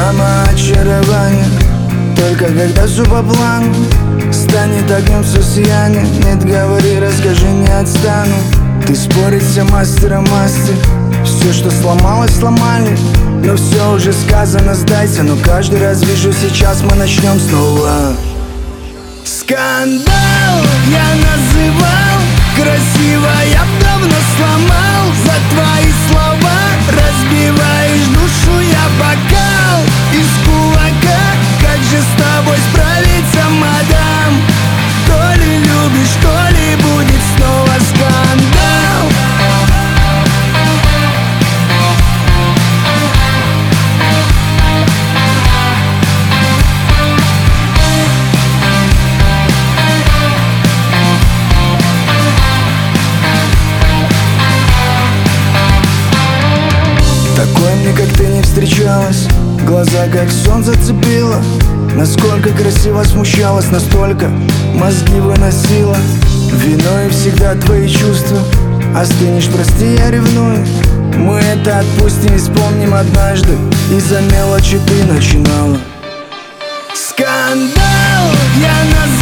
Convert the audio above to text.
самоочарование. Только когда все по плану, станет огнем все сияние. Нет, говори, расскажи, не отстану. Ты спорить все мастера мастер. Все, что сломалось, сломали. Но все уже сказано, сдайся. Но каждый раз вижу, сейчас мы начнем снова. Скандал я называл, красиво я б давно сломал. За твои слова разбиваешь душу я бокал из кулака. Как же с тобой справиться, мадам? То ли любишь, то ли будет снова скандал. Такой мне, как ты, не встречалась. Глаза, как сон, зацепила. Насколько красиво смущалась, настолько мозги выносила. Виной всегда твои чувства. Остынешь, прости, я ревную. Мы это отпустим и вспомним однажды. Из-за мелочи ты начинала. Скандал я называю.